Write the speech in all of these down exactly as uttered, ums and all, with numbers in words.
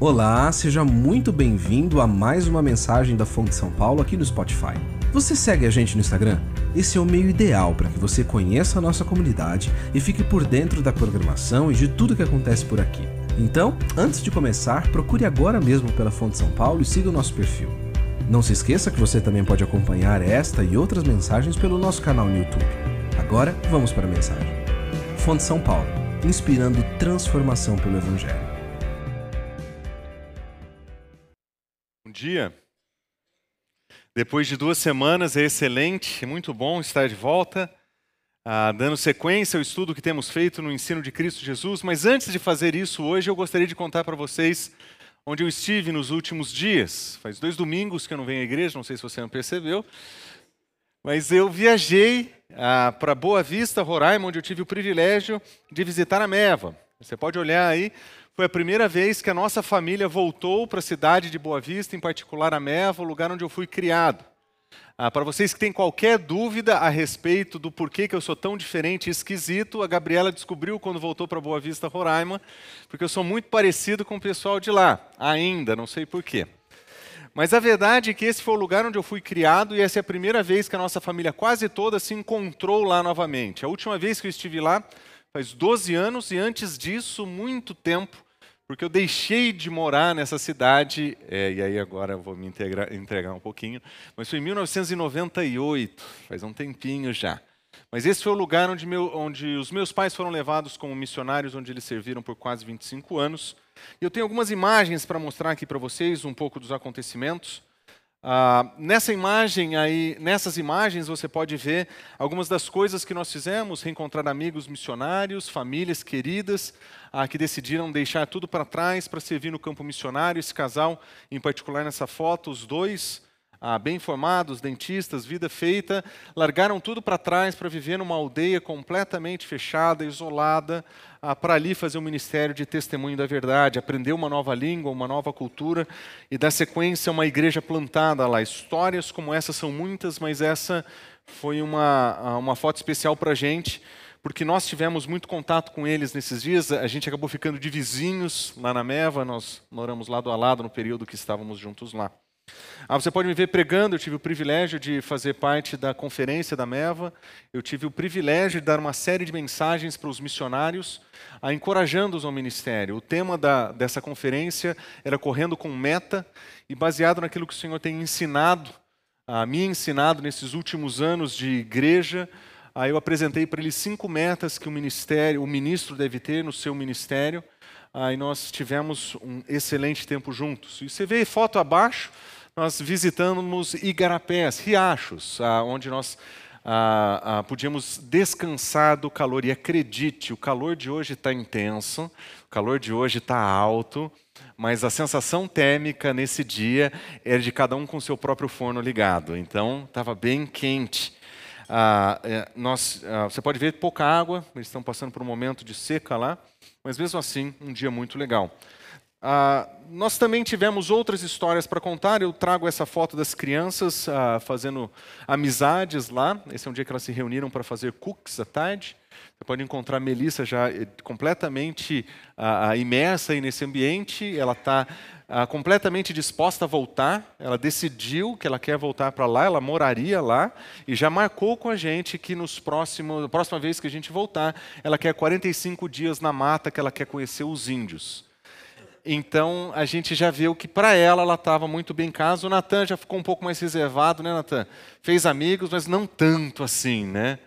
Olá, seja muito bem-vindo a mais uma mensagem da Fonte São Paulo aqui no Spotify. Você segue a gente no Instagram? Esse é o meio ideal para que você conheça a nossa comunidade e fique por dentro da programação e de tudo que acontece por aqui. Então, antes de começar, procure agora mesmo pela Fonte São Paulo e siga o nosso perfil. Não se esqueça que você também pode acompanhar esta e outras mensagens pelo nosso canal no YouTube. Agora, vamos para a mensagem. Fonte São Paulo, inspirando transformação pelo Evangelho. Bom dia. Depois de duas semanas, é excelente, é muito bom estar de volta, ah, dando sequência ao estudo que temos feito no ensino de Cristo Jesus. Mas antes de fazer isso hoje, eu gostaria de contar para vocês onde eu estive nos últimos dias. Faz dois domingos que eu não venho à igreja, não sei se você não percebeu, mas eu viajei ah, para Boa Vista, Roraima, onde eu tive o privilégio de visitar a Meva. Você pode olhar aí. Foi a primeira vez que a nossa família voltou para a cidade de Boa Vista, em particular a Meva, o lugar onde eu fui criado. Ah, para vocês que têm qualquer dúvida a respeito do porquê que eu sou tão diferente e esquisito, a Gabriela descobriu quando voltou para Boa Vista, Roraima, porque eu sou muito parecido com o pessoal de lá, ainda, não sei porquê. Mas a verdade é que esse foi o lugar onde eu fui criado e essa é a primeira vez que a nossa família quase toda se encontrou lá novamente. A última vez que eu estive lá faz doze anos e antes disso, muito tempo, porque eu deixei de morar nessa cidade, é, e aí agora eu vou me integrar, entregar um pouquinho, mas foi em mil novecentos e noventa e oito, faz um tempinho já. Mas esse foi o lugar onde, meu, onde os meus pais foram levados como missionários, onde eles serviram por quase vinte e cinco anos. E eu tenho algumas imagens para mostrar aqui para vocês, um pouco dos acontecimentos. Ah, nessa imagem aí, nessas imagens você pode ver algumas das coisas que nós fizemos, reencontrar amigos missionários, famílias queridas, ah, que decidiram deixar tudo para trás para servir no campo missionário. Esse casal, em particular nessa foto, os dois, ah, bem formados, dentistas, vida feita, largaram tudo para trás para viver numa aldeia completamente fechada, isolada, ah, para ali fazer um ministério de testemunho da verdade, aprender uma nova língua, uma nova cultura e dar sequência a uma igreja plantada lá. Histórias como essa são muitas, mas essa foi uma, uma foto especial para a gente, porque nós tivemos muito contato com eles nesses dias. A gente acabou ficando de vizinhos lá na Meva, nós moramos lado a lado no período que estávamos juntos lá. Ah, você pode me ver pregando, eu tive o privilégio de fazer parte da conferência da Meva, eu tive o privilégio de dar uma série de mensagens para os missionários, ah, encorajando-os ao ministério. O tema da, dessa conferência era Correndo com Meta, e baseado naquilo que o Senhor tem ensinado, ah, me ensinado nesses últimos anos de igreja, ah, eu apresentei para eles cinco metas que o ministério, o ministro deve ter no seu ministério, ah, e nós tivemos um excelente tempo juntos. E você vê foto abaixo, nós visitamos igarapés, riachos, ah, onde nós ah, ah, podíamos descansar do calor. E acredite, o calor de hoje está intenso, o calor de hoje está alto, mas a sensação térmica nesse dia era de cada um com o seu próprio forno ligado. Então, estava bem quente. Ah, nós, ah, você pode ver pouca água, eles estão passando por um momento de seca lá, mas mesmo assim, um dia muito legal. Ah, nós também tivemos outras histórias para contar. Eu trago essa foto das crianças ah, fazendo amizades lá. Esse é um dia que elas se reuniram para fazer cookies à tarde. Você pode encontrar a Melissa já completamente ah, imersa aí nesse ambiente. Ela está ah, completamente disposta a voltar. Ela decidiu que ela quer voltar para lá, ela moraria lá e já marcou com a gente que nos próximos, a próxima vez que a gente voltar, ela quer quarenta e cinco dias na mata, que ela quer conhecer os índios. Então, a gente já viu que para ela, ela estava muito bem em casa. O Natan já ficou um pouco mais reservado, né, Natan? Fez amigos, mas não tanto assim, né?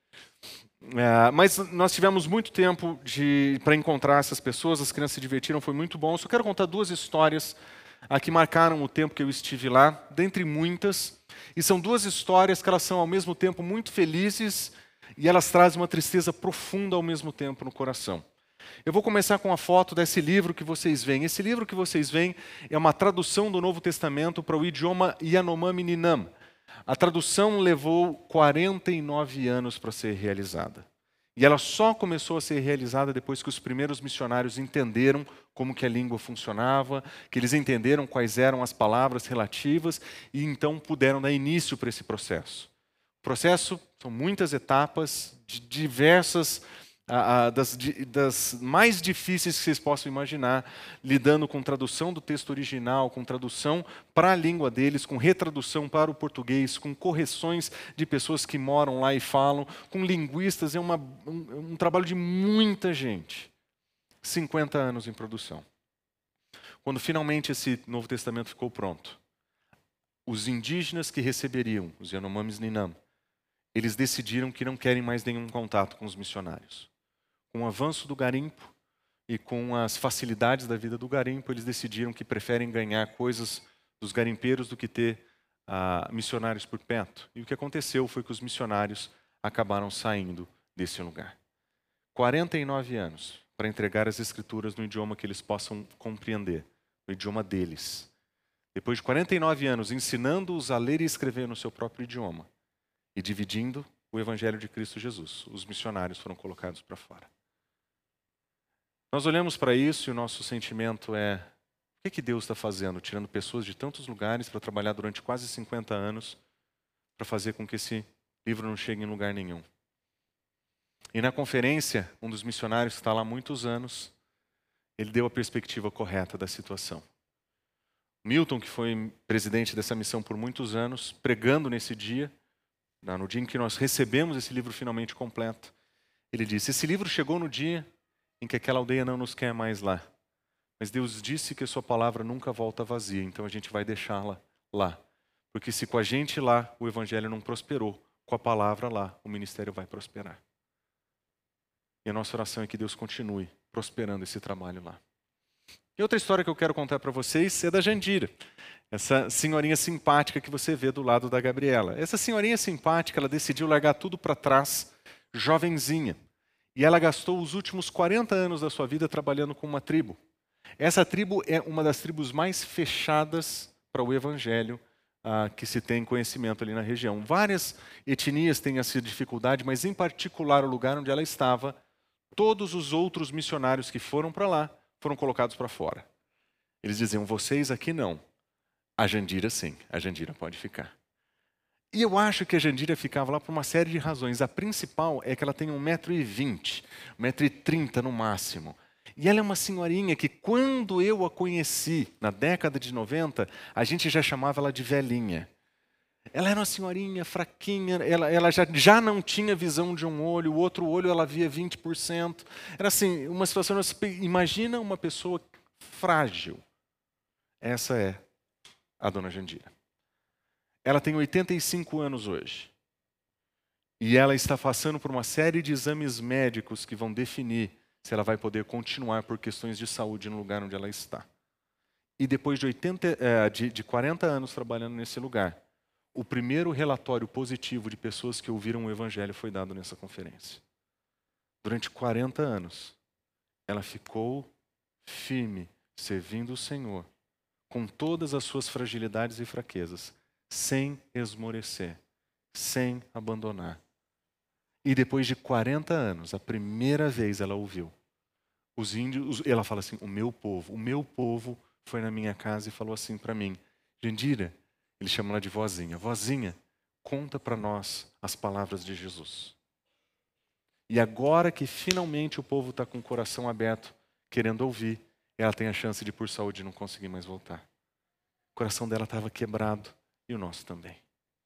É, mas nós tivemos muito tempo para encontrar essas pessoas, as crianças se divertiram, foi muito bom. Eu só quero contar duas histórias ah, que marcaram o tempo que eu estive lá, dentre muitas. E são duas histórias que elas são ao mesmo tempo muito felizes e elas trazem uma tristeza profunda ao mesmo tempo no coração. Eu vou começar com a foto desse livro que vocês veem. Esse livro que vocês veem é uma tradução do Novo Testamento para o idioma Yanomami Ninam. A tradução levou quarenta e nove anos para ser realizada. E ela só começou a ser realizada depois que os primeiros missionários entenderam como que a língua funcionava, que eles entenderam quais eram as palavras relativas e então puderam dar início para esse processo. O processo são muitas etapas, de diversas a, a, das, das mais difíceis que vocês possam imaginar, lidando com tradução do texto original, com tradução para a língua deles, com retradução para o português, com correções de pessoas que moram lá e falam, com linguistas. É uma, um, um trabalho de muita gente. cinquenta anos em produção. Quando finalmente esse Novo Testamento ficou pronto, os indígenas que receberiam, os Yanomamis Ninam, eles decidiram que não querem mais nenhum contato com os missionários. Com o avanço do garimpo e com as facilidades da vida do garimpo, eles decidiram que preferem ganhar coisas dos garimpeiros do que ter ah, missionários por perto. E o que aconteceu foi que os missionários acabaram saindo desse lugar. quarenta e nove anos para entregar as escrituras no idioma que eles possam compreender, no idioma deles. Depois de quarenta e nove anos ensinando-os a ler e escrever no seu próprio idioma e dividindo o Evangelho de Cristo Jesus, os missionários foram colocados para fora. Nós olhamos para isso e o nosso sentimento é: o que, que Deus está fazendo? Tirando pessoas de tantos lugares para trabalhar durante quase cinquenta anos para fazer com que esse livro não chegue em lugar nenhum. E na conferência, um dos missionários que está lá há muitos anos, ele deu a perspectiva correta da situação. Milton, que foi presidente dessa missão por muitos anos, pregando nesse dia, no dia em que nós recebemos esse livro finalmente completo, ele disse: esse livro chegou no dia em que aquela aldeia não nos quer mais lá. Mas Deus disse que a sua palavra nunca volta vazia, então a gente vai deixá-la lá. Porque se com a gente lá o evangelho não prosperou, com a palavra lá o ministério vai prosperar. E a nossa oração é que Deus continue prosperando esse trabalho lá. E outra história que eu quero contar para vocês é da Jandira, essa senhorinha simpática que você vê do lado da Gabriela. Essa senhorinha simpática, ela decidiu largar tudo para trás, jovenzinha. E ela gastou os últimos quarenta anos da sua vida trabalhando com uma tribo. Essa tribo é uma das tribos mais fechadas para o evangelho ah, que se tem conhecimento ali na região. Várias etnias têm essa dificuldade, mas em particular o lugar onde ela estava, todos os outros missionários que foram para lá foram colocados para fora. Eles diziam: vocês aqui não. A Jandira sim, a Jandira pode ficar. E eu acho que a Jandira ficava lá por uma série de razões. A principal é que ela tem um metro e vinte, um metro e trinta no máximo. E ela é uma senhorinha que, quando eu a conheci, na década de noventa, a gente já chamava ela de velhinha. Ela era uma senhorinha fraquinha, ela, ela já, já não tinha visão de um olho, o outro olho ela via vinte por cento. Era assim, uma situação, imagina uma pessoa frágil. Essa é a dona Jandira. Ela tem oitenta e cinco anos hoje. E ela está passando por uma série de exames médicos que vão definir se ela vai poder continuar por questões de saúde no lugar onde ela está. E depois de, oitenta, de, de quarenta anos trabalhando nesse lugar, o primeiro relatório positivo de pessoas que ouviram o evangelho foi dado nessa conferência. Durante quarenta anos, ela ficou firme, servindo o Senhor, com todas as suas fragilidades e fraquezas, sem esmorecer, sem abandonar. E depois de quarenta anos, a primeira vez ela ouviu. Os índios, ela fala assim: o meu povo, o meu povo foi na minha casa e falou assim para mim: Jandira, ele chama ela de vozinha, vozinha, conta para nós as palavras de Jesus. E agora que finalmente o povo está com o coração aberto, querendo ouvir, ela tem a chance de, por saúde, não conseguir mais voltar. O coração dela estava quebrado e o nosso também.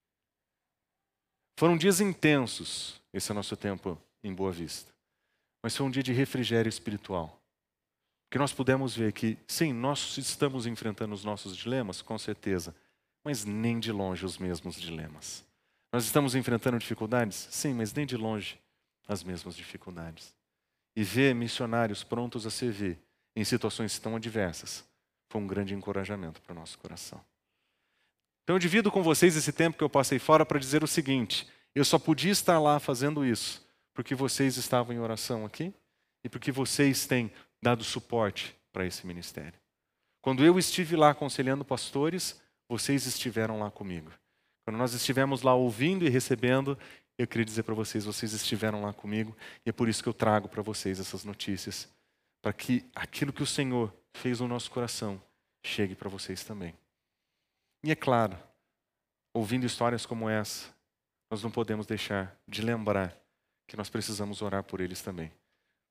Foram dias intensos, esse é o nosso tempo em Boa Vista. Mas foi um dia de refrigério espiritual. Que nós pudemos ver que, sim, nós estamos enfrentando os nossos dilemas, com certeza, mas nem de longe os mesmos dilemas. Nós estamos enfrentando dificuldades? Sim, mas nem de longe as mesmas dificuldades. E ver missionários prontos a servir em situações tão adversas foi um grande encorajamento para o nosso coração. Então eu divido com vocês esse tempo que eu passei fora para dizer o seguinte: eu só podia estar lá fazendo isso porque vocês estavam em oração aqui e porque vocês têm dado suporte para esse ministério. Quando eu estive lá aconselhando pastores, vocês estiveram lá comigo. Quando nós estivemos lá ouvindo e recebendo, eu queria dizer para vocês, vocês estiveram lá comigo, e é por isso que eu trago para vocês essas notícias, para que aquilo que o Senhor fez no nosso coração chegue para vocês também. E é claro, ouvindo histórias como essa, nós não podemos deixar de lembrar que nós precisamos orar por eles também.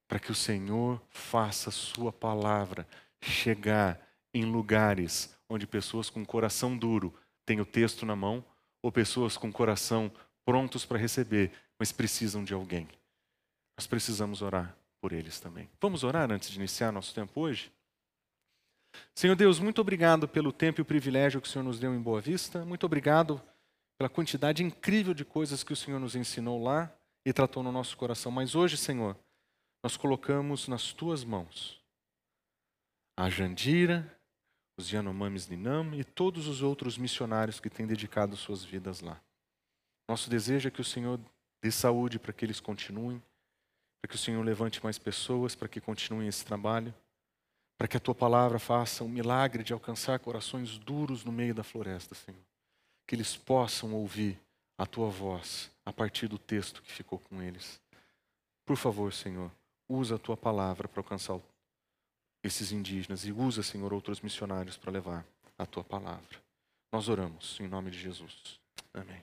para que o Senhor faça a sua palavra chegar em lugares onde pessoas com coração duro têm o texto na mão, ou pessoas com coração prontos para receber, mas precisam de alguém. Nós precisamos orar por eles também. Vamos orar antes de iniciar nosso tempo hoje? Senhor Deus, muito obrigado pelo tempo e o privilégio que o Senhor nos deu em Boa Vista. Muito obrigado pela quantidade incrível de coisas que o Senhor nos ensinou lá e tratou no nosso coração. Mas hoje, Senhor, nós colocamos nas Tuas mãos a Jandira, os Yanomamis Ninam e todos os outros missionários que têm dedicado suas vidas lá. Nosso desejo é que o Senhor dê saúde para que eles continuem, para que o Senhor levante mais pessoas, para que continuem esse trabalho, para que a Tua palavra faça um milagre de alcançar corações duros no meio da floresta, Senhor. Que eles possam ouvir a Tua voz a partir do texto que ficou com eles. Por favor, Senhor, usa a Tua palavra para alcançar esses indígenas e usa, Senhor, outros missionários para levar a Tua palavra. Nós oramos em nome de Jesus. Amém.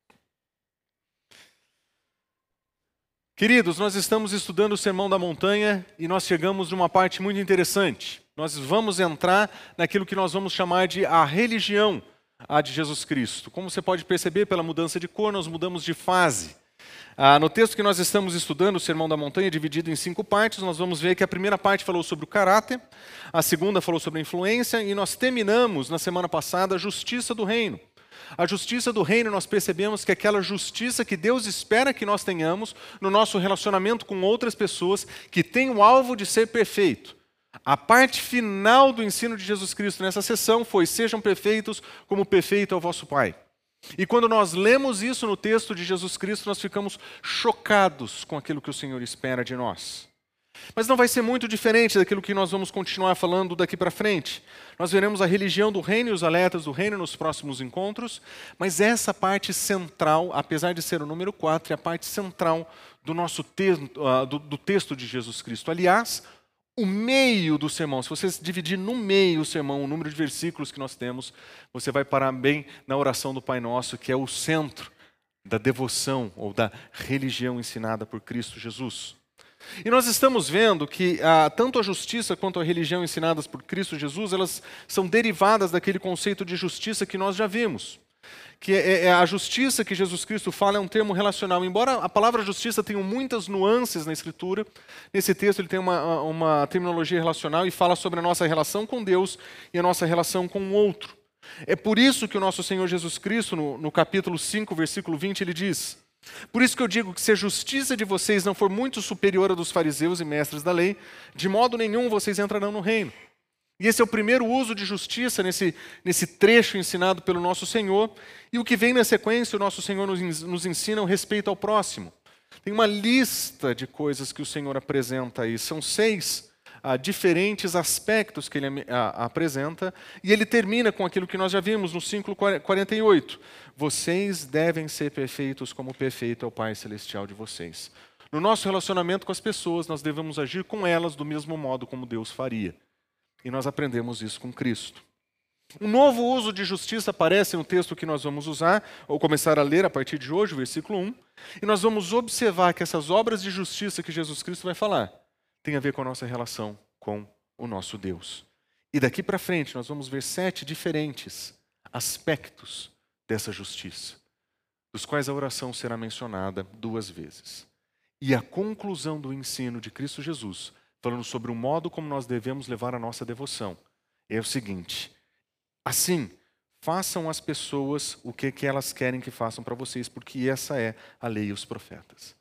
Queridos, nós estamos estudando o Sermão da Montanha e nós chegamos numa parte muito interessante. Nós vamos entrar naquilo que nós vamos chamar de a religião a de Jesus Cristo. Como você pode perceber pela mudança de cor, nós mudamos de fase. Ah, no texto que nós estamos estudando, o Sermão da Montanha, dividido em cinco partes, nós vamos ver que a primeira parte falou sobre o caráter, a segunda falou sobre a influência, e nós terminamos, na semana passada, a justiça do reino. A justiça do reino, nós percebemos que é aquela justiça que Deus espera que nós tenhamos no nosso relacionamento com outras pessoas, que tem o alvo de ser perfeito. A parte final do ensino de Jesus Cristo nessa sessão foi: sejam perfeitos como perfeito é o vosso Pai. E quando nós lemos isso no texto de Jesus Cristo, nós ficamos chocados com aquilo que o Senhor espera de nós. Mas não vai ser muito diferente daquilo que nós vamos continuar falando daqui para frente. Nós veremos a religião do reino e os alertas do reino nos próximos encontros, mas essa parte central, apesar de ser o número quatro, é a parte central do nosso texto, uh, do, do texto de Jesus Cristo. Aliás, o meio do sermão, se você dividir no meio o sermão, o número de versículos que nós temos, você vai parar bem na oração do Pai Nosso, que é o centro da devoção ou da religião ensinada por Cristo Jesus. E nós estamos vendo que ah, tanto a justiça quanto a religião ensinadas por Cristo Jesus, elas são derivadas daquele conceito de justiça que nós já vimos. Que é, é a justiça que Jesus Cristo fala é um termo relacional. Embora a palavra justiça tenha muitas nuances na Escritura, nesse texto ele tem uma, uma terminologia relacional e fala sobre a nossa relação com Deus e a nossa relação com o outro. É por isso que o nosso Senhor Jesus Cristo, no, no capítulo cinco, versículo vinte, ele diz: por isso que eu digo que se a justiça de vocês não for muito superior à dos fariseus e mestres da lei, de modo nenhum vocês entrarão no reino. E esse é o primeiro uso de justiça nesse, nesse trecho ensinado pelo nosso Senhor. E o que vem na sequência, o nosso Senhor nos, nos ensina o respeito ao próximo. Tem uma lista de coisas que o Senhor apresenta aí. São seis ah, diferentes aspectos que ele ah, apresenta. E ele termina com aquilo que nós já vimos no cinco, quarenta e oito. Vocês devem ser perfeitos como perfeito é o Pai Celestial de vocês. No nosso relacionamento com as pessoas, nós devemos agir com elas do mesmo modo como Deus faria. E nós aprendemos isso com Cristo. Um novo uso de justiça aparece no texto que nós vamos usar, ou começar a ler a partir de hoje, o versículo um. E nós vamos observar que essas obras de justiça que Jesus Cristo vai falar têm a ver com a nossa relação com o nosso Deus. E daqui para frente nós vamos ver sete diferentes aspectos dessa justiça, dos quais a oração será mencionada duas vezes. E a conclusão do ensino de Cristo Jesus, falando sobre o modo como nós devemos levar a nossa devoção, é o seguinte: assim, façam as pessoas o que, que elas querem que façam para vocês, porque essa é a lei e os profetas.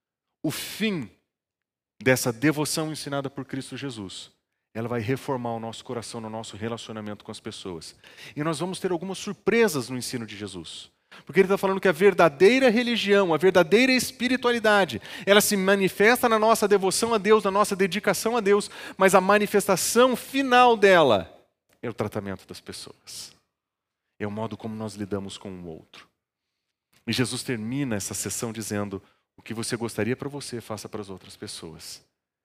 O fim dessa devoção ensinada por Cristo Jesus, ela vai reformar o nosso coração no nosso relacionamento com as pessoas. E nós vamos ter algumas surpresas no ensino de Jesus. Porque ele está falando que a verdadeira religião, a verdadeira espiritualidade, ela se manifesta na nossa devoção a Deus, na nossa dedicação a Deus, mas a manifestação final dela é o tratamento das pessoas. É o modo como nós lidamos com o outro. E Jesus termina essa sessão dizendo: o que você gostaria para você, faça para as outras pessoas.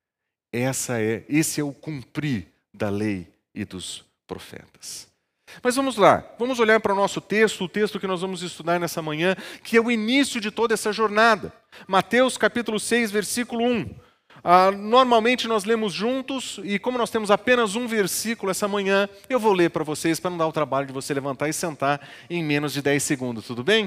Essa é, esse é o cumprir da lei e dos profetas. Mas vamos lá, vamos olhar para o nosso texto, o texto que nós vamos estudar nessa manhã, que é o início de toda essa jornada. Mateus capítulo seis, versículo um. Ah, normalmente nós lemos juntos, e como nós temos apenas um versículo essa manhã, eu vou ler para vocês, para não dar o trabalho de você levantar e sentar em menos de dez segundos, tudo bem?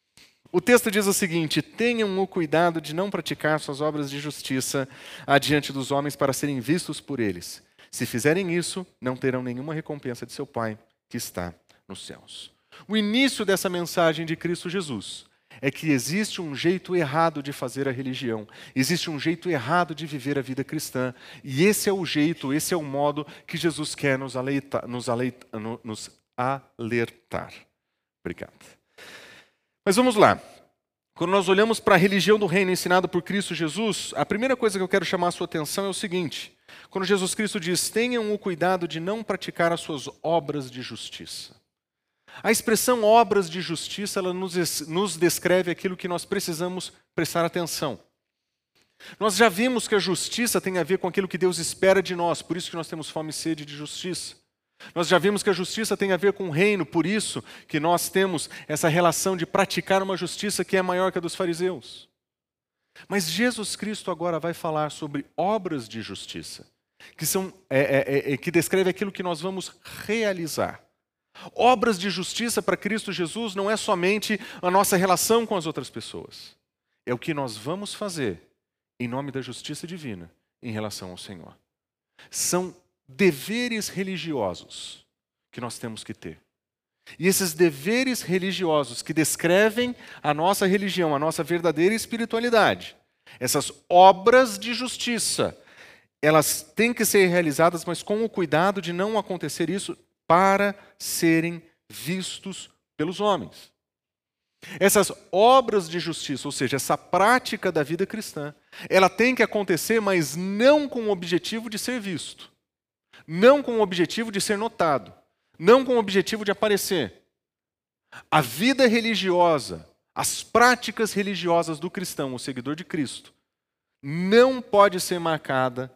O texto diz o seguinte: tenham o cuidado de não praticar suas obras de justiça adiante dos homens para serem vistos por eles. Se fizerem isso, não terão nenhuma recompensa de seu Pai que está nos céus. O início dessa mensagem de Cristo Jesus é que existe um jeito errado de fazer a religião, existe um jeito errado de viver a vida cristã, e esse é o jeito, esse é o modo que Jesus quer nos, aleita, nos, aleita, nos alertar. Obrigado. Mas vamos lá. Quando nós olhamos para a religião do reino ensinada por Cristo Jesus, a primeira coisa que eu quero chamar a sua atenção é o seguinte: quando Jesus Cristo diz, tenham o cuidado de não praticar as suas obras de justiça. A expressão obras de justiça, ela nos, nos descreve aquilo que nós precisamos prestar atenção. Nós já vimos que a justiça tem a ver com aquilo que Deus espera de nós, por isso que nós temos fome e sede de justiça. Nós já vimos que a justiça tem a ver com o reino, por isso que nós temos essa relação de praticar uma justiça que é maior que a dos fariseus. Mas Jesus Cristo agora vai falar sobre obras de justiça, que, são, é, é, é, que descreve aquilo que nós vamos realizar. Obras de justiça para Cristo Jesus não é somente a nossa relação com as outras pessoas, é o que nós vamos fazer em nome da justiça divina em relação ao Senhor. São deveres religiosos que nós temos que ter. E esses deveres religiosos que descrevem a nossa religião, a nossa verdadeira espiritualidade, essas obras de justiça, elas têm que ser realizadas, mas com o cuidado de não acontecer isso para serem vistos pelos homens. Essas obras de justiça, ou seja, essa prática da vida cristã, ela tem que acontecer, mas não com o objetivo de ser visto. Não com o objetivo de ser notado, não com o objetivo de aparecer. A vida religiosa, as práticas religiosas do cristão, o seguidor de Cristo, não pode ser marcada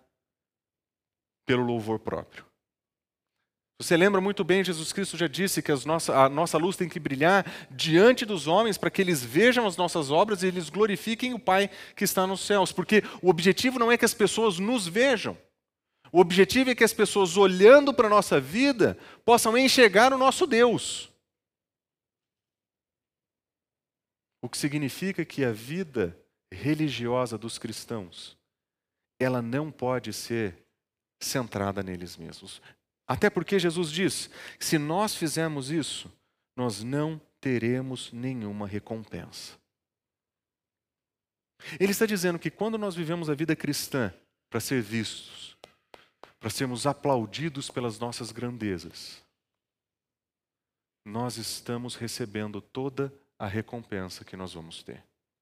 pelo louvor próprio. Você lembra muito bem, Jesus Cristo já disse que as nossa, a nossa luz tem que brilhar diante dos homens para que eles vejam as nossas obras e eles glorifiquem o Pai que está nos céus. Porque o objetivo não é que as pessoas nos vejam. O objetivo é que as pessoas, olhando para a nossa vida, possam enxergar o nosso Deus. O que significa que a vida religiosa dos cristãos, ela não pode ser centrada neles mesmos. Até porque Jesus diz que se nós fizermos isso, nós não teremos nenhuma recompensa. Ele está dizendo que quando nós vivemos a vida cristã para ser vistos, para sermos aplaudidos pelas nossas grandezas, nós estamos recebendo toda a recompensa que nós vamos ter.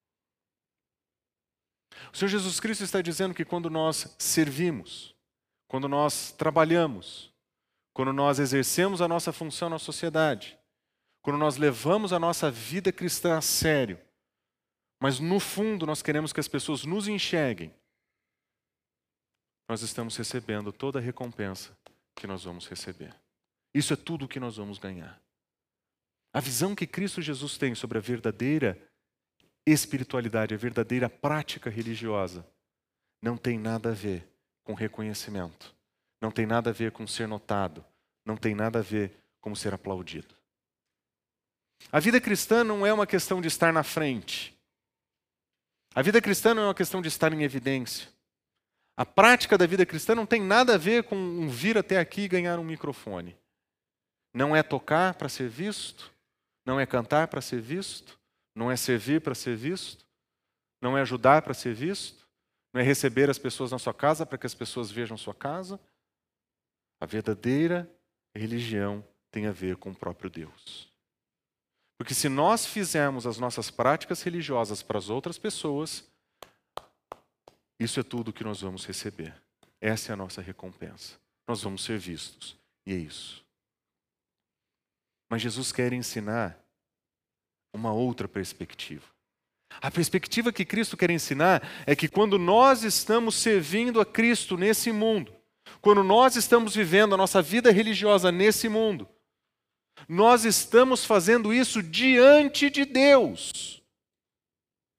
O Senhor Jesus Cristo está dizendo que quando nós servimos, quando nós trabalhamos, quando nós exercemos a nossa função na sociedade, quando nós levamos a nossa vida cristã a sério, mas no fundo nós queremos que as pessoas nos enxerguem, nós estamos recebendo toda a recompensa que nós vamos receber. Isso é tudo o que nós vamos ganhar. A visão que Cristo Jesus tem sobre a verdadeira espiritualidade, a verdadeira prática religiosa, não tem nada a ver com reconhecimento, não tem nada a ver com ser notado, não tem nada a ver com ser aplaudido. A vida cristã não é uma questão de estar na frente. A vida cristã não é uma questão de estar em evidência. A prática da vida cristã não tem nada a ver com um vir até aqui e ganhar um microfone. Não é tocar para ser visto, não é cantar para ser visto, não é servir para ser visto, não é ajudar para ser visto, não é receber as pessoas na sua casa para que as pessoas vejam sua casa. A verdadeira religião tem a ver com o próprio Deus. Porque se nós fizermos as nossas práticas religiosas para as outras pessoas, isso é tudo que nós vamos receber. Essa é a nossa recompensa. Nós vamos ser vistos. E é isso. Mas Jesus quer ensinar uma outra perspectiva. A perspectiva que Cristo quer ensinar é que quando nós estamos servindo a Cristo nesse mundo, quando nós estamos vivendo a nossa vida religiosa nesse mundo, nós estamos fazendo isso diante de Deus.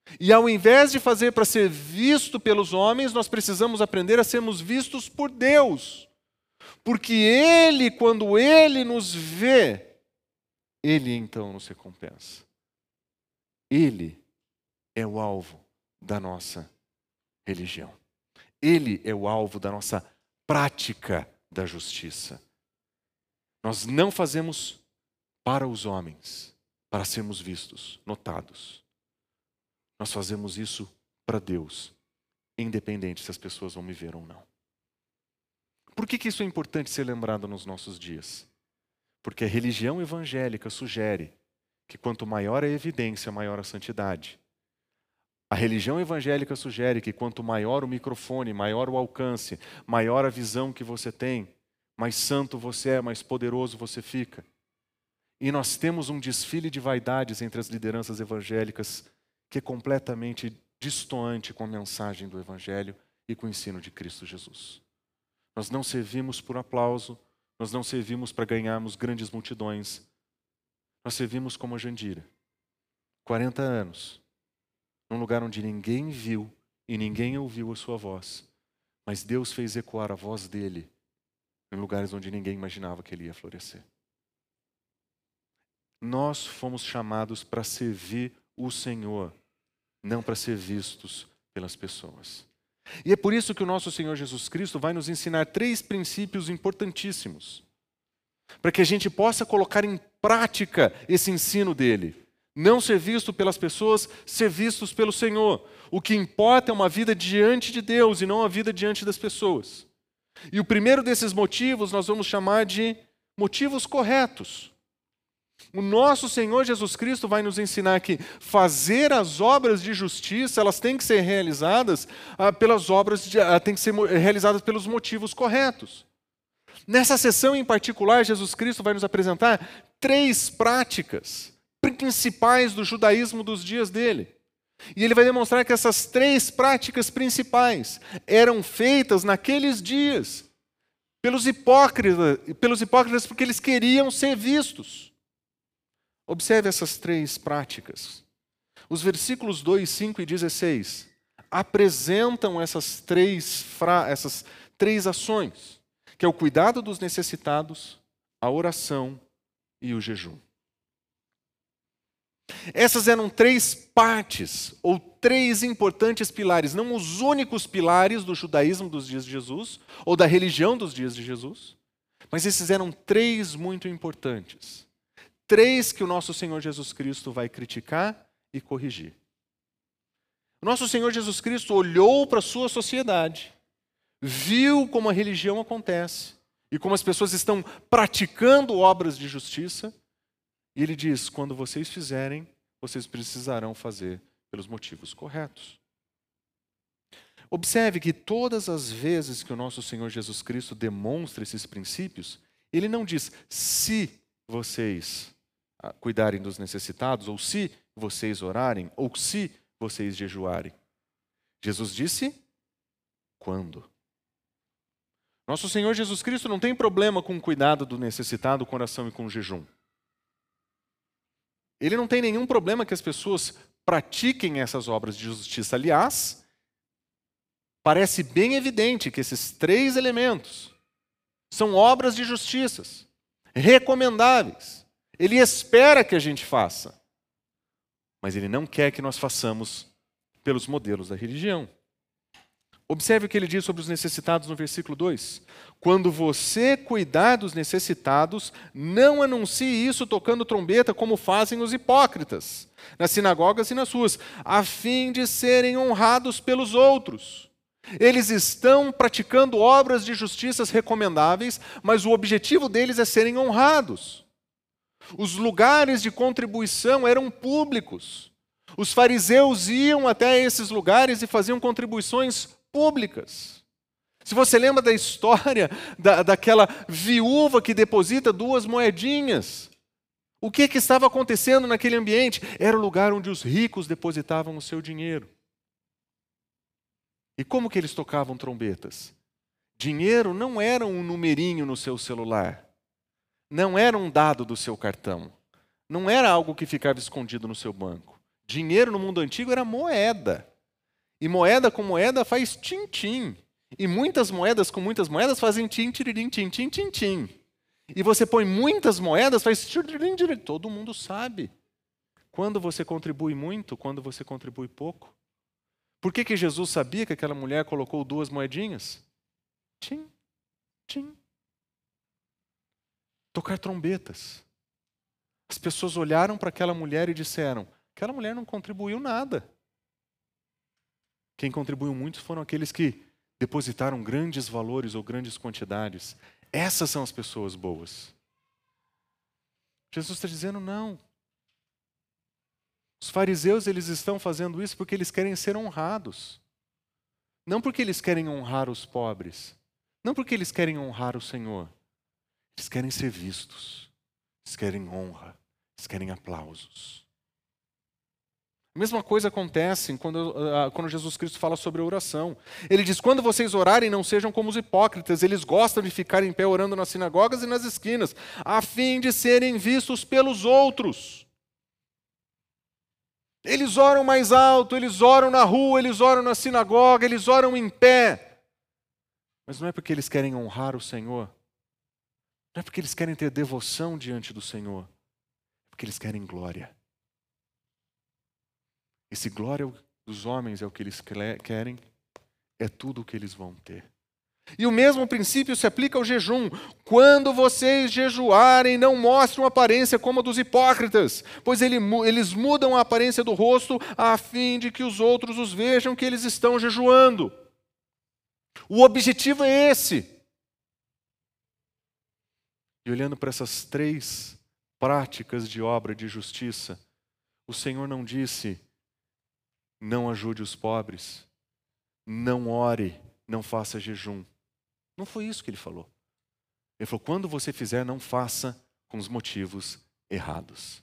E ao invés de fazer para ser visto pelos homens, nós precisamos aprender a sermos vistos por Deus. Porque Ele, quando Ele nos vê, Ele então nos recompensa. Ele é o alvo da nossa religião. Ele é o alvo da nossa prática da justiça. Nós não fazemos para os homens, para sermos vistos, notados. Nós fazemos isso para Deus, independente se as pessoas vão me ver ou não. Por que que isso é importante ser lembrado nos nossos dias? Porque a religião evangélica sugere que quanto maior a evidência, maior a santidade. A religião evangélica sugere que quanto maior o microfone, maior o alcance, maior a visão que você tem, mais santo você é, mais poderoso você fica. E nós temos um desfile de vaidades entre as lideranças evangélicas que é completamente distoante com a mensagem do Evangelho e com o ensino de Cristo Jesus. Nós não servimos por aplauso, nós não servimos para ganharmos grandes multidões. Nós servimos como a Jandira. quarenta anos, num lugar onde ninguém viu e ninguém ouviu a sua voz. Mas Deus fez ecoar a voz dele em lugares onde ninguém imaginava que ele ia florescer. Nós fomos chamados para servir o Senhor, não para ser vistos pelas pessoas. E é por isso que o nosso Senhor Jesus Cristo vai nos ensinar três princípios importantíssimos, para que a gente possa colocar em prática esse ensino dele. Não ser visto pelas pessoas, ser vistos pelo Senhor. O que importa é uma vida diante de Deus e não a vida diante das pessoas. E o primeiro desses motivos nós vamos chamar de motivos corretos. O nosso Senhor Jesus Cristo vai nos ensinar que fazer as obras de justiça, elas têm que ser realizadas ah, pelas obras, de, ah, têm que ser realizadas pelos motivos corretos. Nessa sessão em particular, Jesus Cristo vai nos apresentar três práticas principais do judaísmo dos dias dele. E ele vai demonstrar que essas três práticas principais eram feitas naqueles dias pelos hipócritas, pelos hipócritas porque eles queriam ser vistos. Observe essas três práticas. Os versículos dois, cinco e dezesseis apresentam essas três, fra... essas três ações, que é o cuidado dos necessitados, a oração e o jejum. Essas eram três partes, ou três importantes pilares, não os únicos pilares do judaísmo dos dias de Jesus, ou da religião dos dias de Jesus, mas esses eram três muito importantes. Três que o nosso Senhor Jesus Cristo vai criticar e corrigir. O nosso Senhor Jesus Cristo olhou para a sua sociedade, viu como a religião acontece e como as pessoas estão praticando obras de justiça, e ele diz, quando vocês fizerem, vocês precisarão fazer pelos motivos corretos. Observe que todas as vezes que o nosso Senhor Jesus Cristo demonstra esses princípios, ele não diz, se vocês cuidarem dos necessitados, ou se vocês orarem, ou se vocês jejuarem. Jesus disse, quando? Nosso Senhor Jesus Cristo não tem problema com o cuidado do necessitado, com oração e com jejum. Ele não tem nenhum problema que as pessoas pratiquem essas obras de justiça. Aliás, parece bem evidente que esses três elementos são obras de justiça, recomendáveis. Ele espera que a gente faça, mas ele não quer que nós façamos pelos modelos da religião. Observe o que ele diz sobre os necessitados no versículo dois. Quando você cuidar dos necessitados, não anuncie isso tocando trombeta como fazem os hipócritas, nas sinagogas e nas ruas, a fim de serem honrados pelos outros. Eles estão praticando obras de justiça recomendáveis, mas o objetivo deles é serem honrados. Os lugares de contribuição eram públicos. Os fariseus iam até esses lugares e faziam contribuições públicas. Se você lembra da história da, daquela viúva que deposita duas moedinhas, o que, que estava acontecendo naquele ambiente? Era o lugar onde os ricos depositavam o seu dinheiro. E como que eles tocavam trombetas? Dinheiro não era um numerinho no seu celular. Não era um dado do seu cartão. Não era algo que ficava escondido no seu banco. Dinheiro no mundo antigo era moeda. E moeda com moeda faz tim-tim. E muitas moedas com muitas moedas fazem tim, tiririm, tim, tim, tim, tim. E você põe muitas moedas, faz tiririm, tiririm. Todo mundo sabe. Quando você contribui muito, quando você contribui pouco. Por que que Jesus sabia que aquela mulher colocou duas moedinhas? Tim, tim. Tocar trombetas. As pessoas olharam para aquela mulher e disseram, aquela mulher não contribuiu nada. Quem contribuiu muito foram aqueles que depositaram grandes valores ou grandes quantidades. Essas são as pessoas boas. Jesus está dizendo não. Os fariseus, eles estão fazendo isso porque eles querem ser honrados. Não porque eles querem honrar os pobres. Não porque eles querem honrar o Senhor. Eles querem ser vistos. Eles querem honra. Eles querem aplausos. A mesma coisa acontece quando, quando Jesus Cristo fala sobre a oração. Ele diz, quando vocês orarem, não sejam como os hipócritas. Eles gostam de ficar em pé orando nas sinagogas e nas esquinas, a fim de serem vistos pelos outros. Eles oram mais alto, eles oram na rua, eles oram na sinagoga, eles oram em pé. Mas não é porque eles querem honrar o Senhor. Não é porque eles querem ter devoção diante do Senhor. É porque eles querem glória. Esse glória dos homens é o que eles querem, é tudo o que eles vão ter. E o mesmo princípio se aplica ao jejum. Quando vocês jejuarem, não mostrem uma aparência como a dos hipócritas, pois eles mudam a aparência do rosto a fim de que os outros os vejam que eles estão jejuando. O objetivo é esse. E olhando para essas três práticas de obra de justiça, o Senhor não disse, não ajude os pobres, não ore, não faça jejum. Não foi isso que ele falou. Ele falou, quando você fizer, não faça com os motivos errados.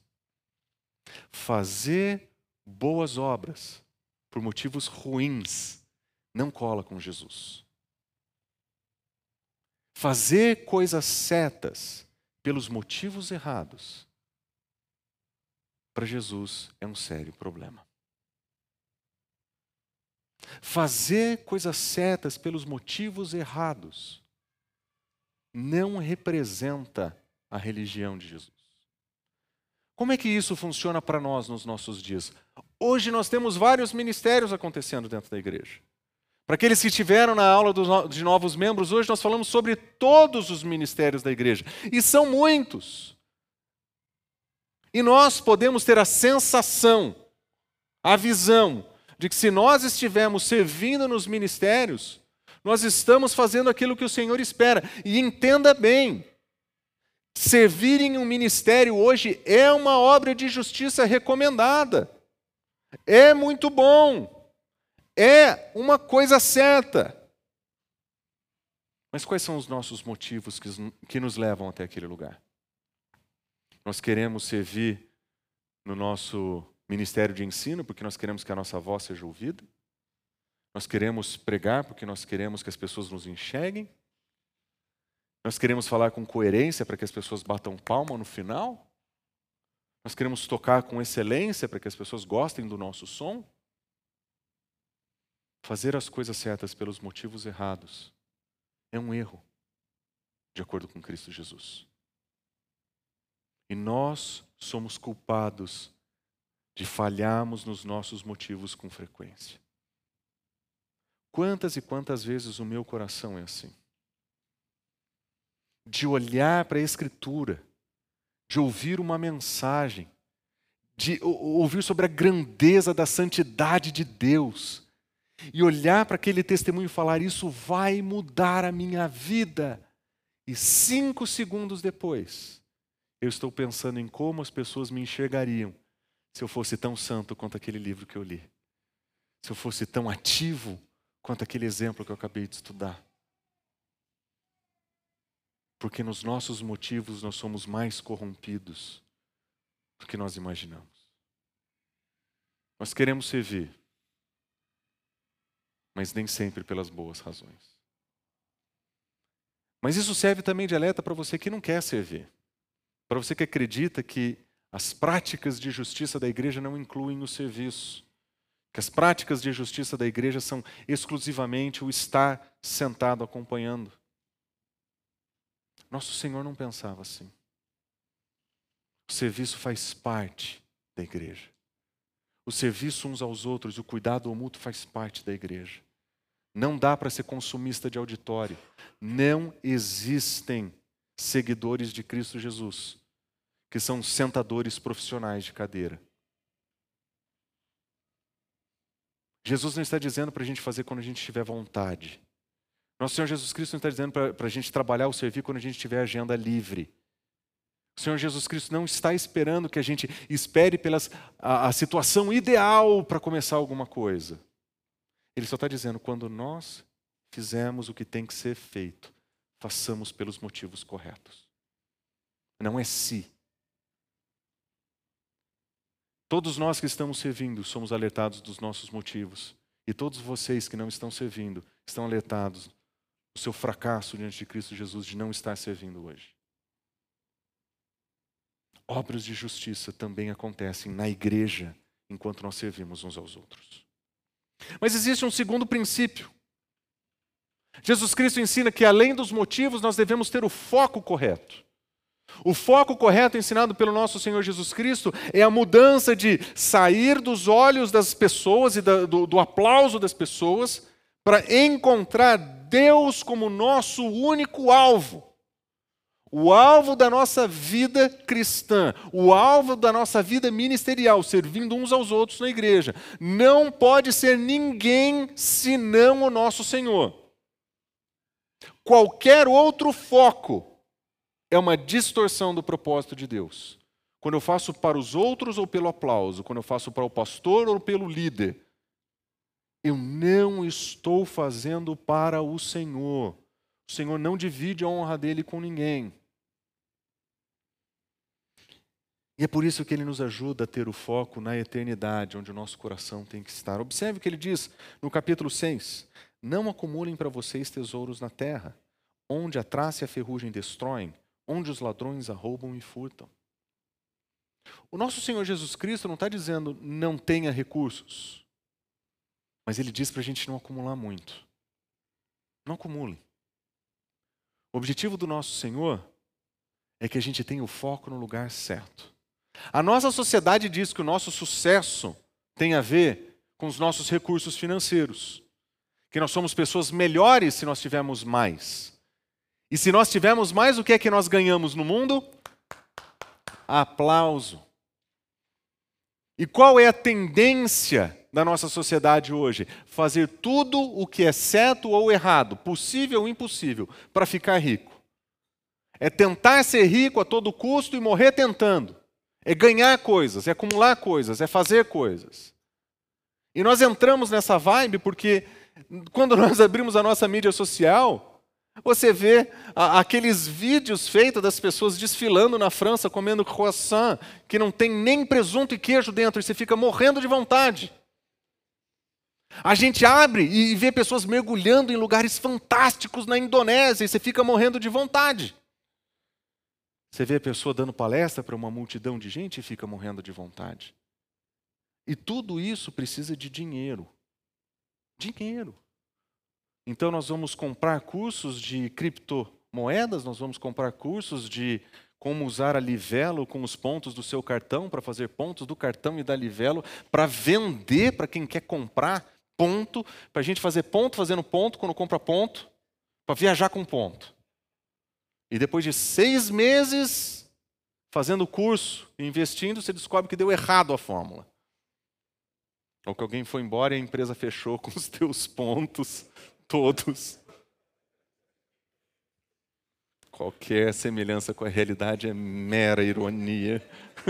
Fazer boas obras por motivos ruins não cola com Jesus. Fazer coisas certas pelos motivos errados, para Jesus é um sério problema. Fazer coisas certas pelos motivos errados não representa a religião de Jesus. Como é que isso funciona para nós nos nossos dias? Hoje nós temos vários ministérios acontecendo dentro da igreja. Para aqueles que estiveram na aula de novos membros, hoje nós falamos sobre todos os ministérios da igreja. E são muitos. E nós podemos ter a sensação, a visão, de que se nós estivermos servindo nos ministérios, nós estamos fazendo aquilo que o Senhor espera. E entenda bem, servir em um ministério hoje é uma obra de justiça recomendada. É muito bom. É uma coisa certa. Mas quais são os nossos motivos que, que nos levam até aquele lugar? Nós queremos servir no nosso ministério de ensino, porque nós queremos que a nossa voz seja ouvida. Nós queremos pregar, porque nós queremos que as pessoas nos enxerguem. Nós queremos falar com coerência, para que as pessoas batam palma no final. Nós queremos tocar com excelência, para que as pessoas gostem do nosso som. Fazer as coisas certas pelos motivos errados é um erro, de acordo com Cristo Jesus. E nós somos culpados de falharmos nos nossos motivos com frequência. Quantas e quantas vezes o meu coração é assim? De olhar para a Escritura, de ouvir uma mensagem, de ouvir sobre a grandeza da santidade de Deus, e olhar para aquele testemunho e falar, isso vai mudar a minha vida. E cinco segundos depois, eu estou pensando em como as pessoas me enxergariam se eu fosse tão santo quanto aquele livro que eu li. Se eu fosse tão ativo quanto aquele exemplo que eu acabei de estudar. Porque nos nossos motivos nós somos mais corrompidos do que nós imaginamos. Nós queremos servir, mas nem sempre pelas boas razões. Mas isso serve também de alerta para você que não quer servir. Para você que acredita que As práticas de justiça da igreja não incluem o serviço. Que as práticas de justiça da igreja são exclusivamente o estar sentado acompanhando. Nosso Senhor não pensava assim. O serviço faz parte da igreja. O serviço uns aos outros, o cuidado ao mútuo faz parte da igreja. Não dá para ser consumista de auditório. Não existem seguidores de Cristo Jesus que são sentadores profissionais de cadeira. Jesus não está dizendo para a gente fazer quando a gente tiver vontade. Nosso Senhor Jesus Cristo não está dizendo para a gente trabalhar ou servir quando a gente tiver agenda livre. O Senhor Jesus Cristo não está esperando que a gente espere pela a, a situação ideal para começar alguma coisa. Ele só está dizendo, quando nós fizermos o que tem que ser feito, façamos pelos motivos corretos. Não é se. Todos nós que estamos servindo somos alertados dos nossos motivos. E todos vocês que não estão servindo estão alertados do seu fracasso diante de Cristo Jesus de não estar servindo hoje. Obras de justiça também acontecem na igreja enquanto nós servimos uns aos outros. Mas existe um segundo princípio. Jesus Cristo ensina que além dos motivos nós devemos ter o foco correto. O foco correto ensinado pelo nosso Senhor Jesus Cristo é a mudança de sair dos olhos das pessoas e da, do, do aplauso das pessoas para encontrar Deus como nosso único alvo. O alvo da nossa vida cristã, o alvo da nossa vida ministerial, servindo uns aos outros na igreja, não pode ser ninguém senão o nosso Senhor. Qualquer outro foco é uma distorção do propósito de Deus. Quando eu faço para os outros ou pelo aplauso, quando eu faço para o pastor ou pelo líder, eu não estou fazendo para o Senhor. O Senhor não divide a honra dele com ninguém. E é por isso que ele nos ajuda a ter o foco na eternidade, onde o nosso coração tem que estar. Observe o que ele diz no capítulo seis. Não acumulem para vocês tesouros na terra, onde a traça e a ferrugem destroem, onde os ladrões arrombam e furtam. O nosso Senhor Jesus Cristo não está dizendo não tenha recursos, mas ele diz para a gente não acumular muito. Não acumule. O objetivo do nosso Senhor é que a gente tenha o foco no lugar certo. A nossa sociedade diz que o nosso sucesso tem a ver com os nossos recursos financeiros, que nós somos pessoas melhores se nós tivermos mais. E se nós tivermos mais, o que é que nós ganhamos no mundo? Aplauso. E qual é a tendência da nossa sociedade hoje? Fazer tudo o que é certo ou errado, possível ou impossível, para ficar rico. É tentar ser rico a todo custo e morrer tentando. É ganhar coisas, é acumular coisas, é fazer coisas. E nós entramos nessa vibe porque quando nós abrimos a nossa mídia social, você vê a, aqueles vídeos feitos das pessoas desfilando na França, comendo croissant, que não tem nem presunto e queijo dentro, e você fica morrendo de vontade. A gente abre e vê pessoas mergulhando em lugares fantásticos na Indonésia, e você fica morrendo de vontade. Você vê a pessoa dando palestra para uma multidão de gente e fica morrendo de vontade. E tudo isso precisa de dinheiro. Dinheiro. Então nós vamos comprar cursos de criptomoedas, nós vamos comprar cursos de como usar a livelo com os pontos do seu cartão, para fazer pontos do cartão e da livelo, para vender para quem quer comprar ponto, para a gente fazer ponto fazendo ponto quando compra ponto, para viajar com ponto. E depois de seis meses fazendo o curso e investindo, você descobre que deu errado a fórmula. Ou que alguém foi embora e a empresa fechou com os teus pontos todos. Qualquer semelhança com a realidade é mera ironia.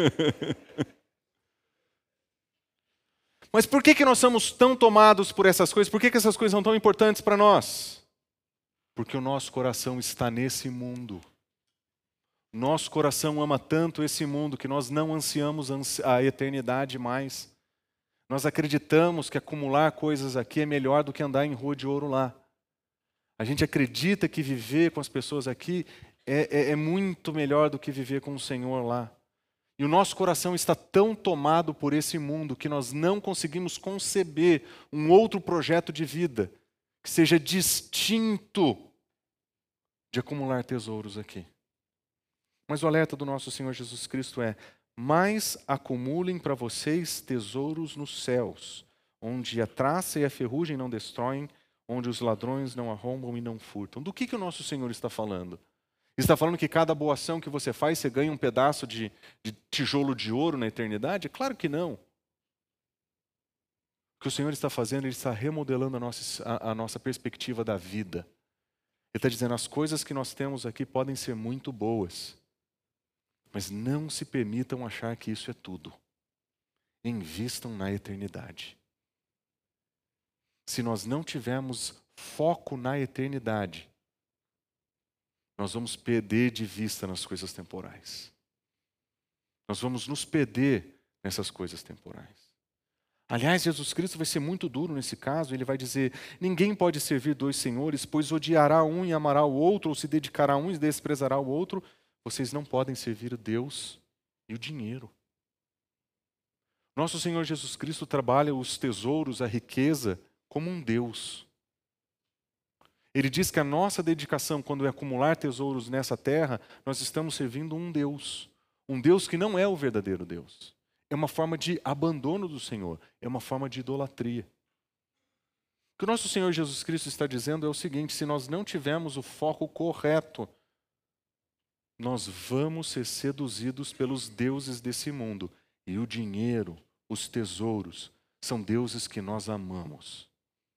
Mas por que que nós somos tão tomados por essas coisas? Por que que essas coisas são tão importantes para nós? Porque o nosso coração está nesse mundo. Nosso coração ama tanto esse mundo que nós não ansiamos a eternidade mais. Nós acreditamos que acumular coisas aqui é melhor do que andar em rua de ouro lá. A gente acredita que viver com as pessoas aqui é, é, é muito melhor do que viver com o Senhor lá. E o nosso coração está tão tomado por esse mundo que nós não conseguimos conceber um outro projeto de vida que seja distinto de acumular tesouros aqui. Mas o alerta do nosso Senhor Jesus Cristo é: mas acumulem para vocês tesouros nos céus, onde a traça e a ferrugem não destroem, onde os ladrões não arrombam e não furtam. Do que, que o nosso Senhor está falando? Está falando que cada boa ação que você faz, você ganha um pedaço de, de tijolo de ouro na eternidade? Claro que não. O que o Senhor está fazendo, Ele está remodelando a nossa, a, a nossa perspectiva da vida. Ele está dizendo, as coisas que nós temos aqui podem ser muito boas, mas não se permitam achar que isso é tudo. Invistam na eternidade. Se nós não tivermos foco na eternidade, nós vamos perder de vista nas coisas temporais. Nós vamos nos perder nessas coisas temporais. Aliás, Jesus Cristo vai ser muito duro nesse caso. Ele vai dizer, ninguém pode servir dois senhores, pois odiará um e amará o outro, ou se dedicará a um e desprezará o outro. Vocês não podem servir Deus e o dinheiro. Nosso Senhor Jesus Cristo trabalha os tesouros, a riqueza, como um Deus. Ele diz que a nossa dedicação, quando é acumular tesouros nessa terra, nós estamos servindo um Deus. Um Deus que não é o verdadeiro Deus. É uma forma de abandono do Senhor. É uma forma de idolatria. O que o nosso Senhor Jesus Cristo está dizendo é o seguinte: se nós não tivermos o foco correto, nós vamos ser seduzidos pelos deuses desse mundo. E o dinheiro, os tesouros, são deuses que nós amamos.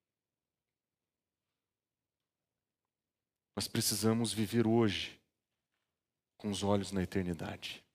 Nós precisamos viver hoje com os olhos na eternidade.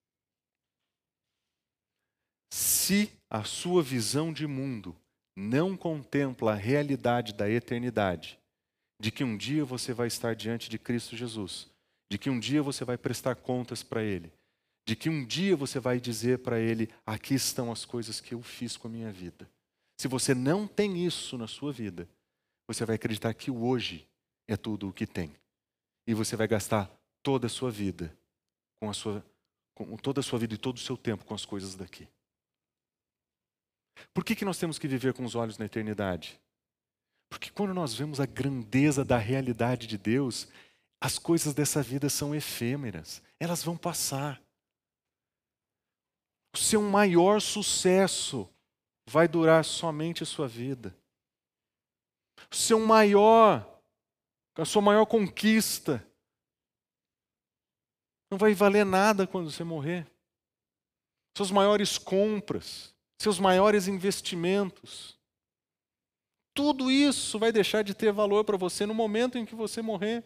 Se a sua visão de mundo não contempla a realidade da eternidade, de que um dia você vai estar diante de Cristo Jesus, de que um dia você vai prestar contas para Ele, de que um dia você vai dizer para Ele, aqui estão as coisas que eu fiz com a minha vida. Se você não tem isso na sua vida, você vai acreditar que o hoje é tudo o que tem. E você vai gastar toda a sua vida, com a sua, com toda a sua vida e todo o seu tempo com as coisas daqui. Por que que nós temos que viver com os olhos na eternidade? Porque quando nós vemos a grandeza da realidade de Deus, as coisas dessa vida são efêmeras, elas vão passar. O seu maior sucesso vai durar somente a sua vida. O seu maior A sua maior conquista não vai valer nada quando você morrer. Suas maiores compras, seus maiores investimentos, tudo isso vai deixar de ter valor para você no momento em que você morrer.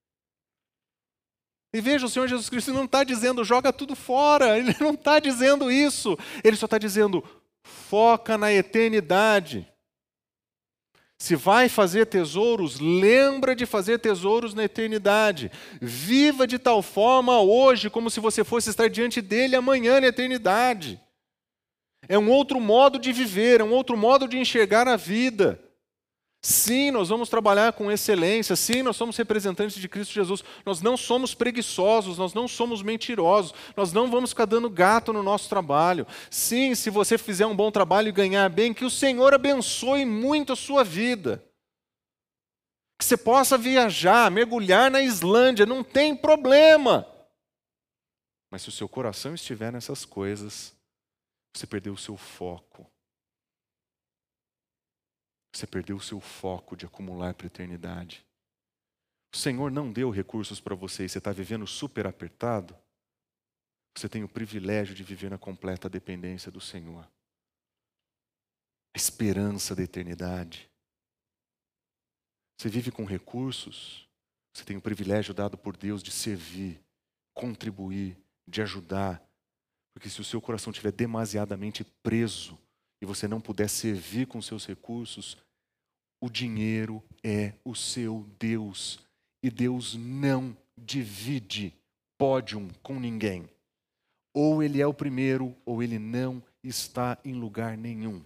E veja, o Senhor Jesus Cristo não está dizendo joga tudo fora, Ele não está dizendo isso. Ele só está dizendo foca na eternidade. Se vai fazer tesouros, lembra de fazer tesouros na eternidade. Viva de tal forma hoje, como se você fosse estar diante dele amanhã na eternidade. É um outro modo de viver, é um outro modo de enxergar a vida. Sim, nós vamos trabalhar com excelência. Sim, nós somos representantes de Cristo Jesus. Nós não somos preguiçosos, nós não somos mentirosos. Nós não vamos ficar dando gato no nosso trabalho. Sim, se você fizer um bom trabalho e ganhar bem, que o Senhor abençoe muito a sua vida. Que você possa viajar, mergulhar na Islândia, não tem problema. Mas se o seu coração estiver nessas coisas, você perdeu o seu foco. Você perdeu o seu foco de acumular para a eternidade. O Senhor não deu recursos para você e você está vivendo super apertado. Você tem o privilégio de viver na completa dependência do Senhor. A esperança da eternidade. Você vive com recursos, você tem o privilégio dado por Deus de servir, contribuir, de ajudar. Porque se o seu coração estiver demasiadamente preso, e você não puder servir com seus recursos, o dinheiro é o seu Deus. E Deus não divide pódium com ninguém. Ou ele é o primeiro, ou ele não está em lugar nenhum.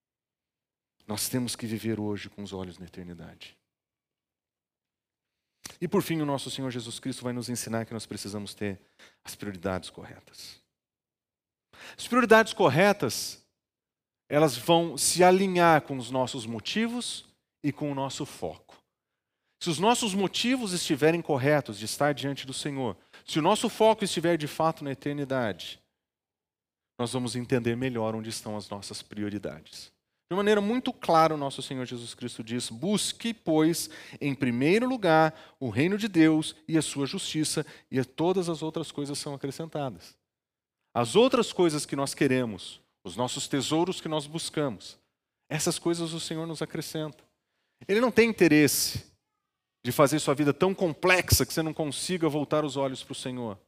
Nós temos que viver hoje com os olhos na eternidade. E por fim, o nosso Senhor Jesus Cristo vai nos ensinar que nós precisamos ter as prioridades corretas. As prioridades corretas, elas vão se alinhar com os nossos motivos e com o nosso foco. Se os nossos motivos estiverem corretos de estar diante do Senhor, se o nosso foco estiver de fato na eternidade, nós vamos entender melhor onde estão as nossas prioridades. De maneira muito clara, o nosso Senhor Jesus Cristo diz: busque, pois, em primeiro lugar o reino de Deus e a sua justiça, e todas as outras coisas são acrescentadas. As outras coisas que nós queremos, os nossos tesouros que nós buscamos, essas coisas o Senhor nos acrescenta. Ele não tem interesse de fazer sua vida tão complexa que você não consiga voltar os olhos para o Senhor.